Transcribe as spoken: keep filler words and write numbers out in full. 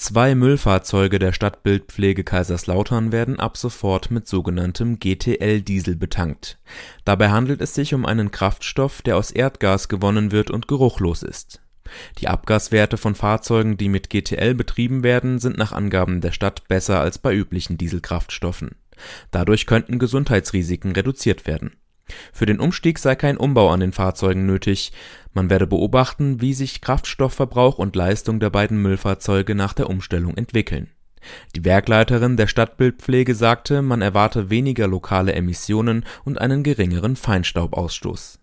Zwei Müllfahrzeuge der Stadtbildpflege Kaiserslautern werden ab sofort mit sogenanntem G T L-Diesel betankt. Dabei handelt es sich um einen Kraftstoff, der aus Erdgas gewonnen wird und geruchlos ist. Die Abgaswerte von Fahrzeugen, die mit G T L betrieben werden, sind nach Angaben der Stadt besser als bei üblichen Dieselkraftstoffen. Dadurch könnten Gesundheitsrisiken reduziert werden. Für den Umstieg sei kein Umbau an den Fahrzeugen nötig. Man werde beobachten, wie sich Kraftstoffverbrauch und Leistung der beiden Müllfahrzeuge nach der Umstellung entwickeln. Die Werkleiterin der Stadtbildpflege sagte, man erwarte weniger lokale Emissionen und einen geringeren Feinstaubausstoß.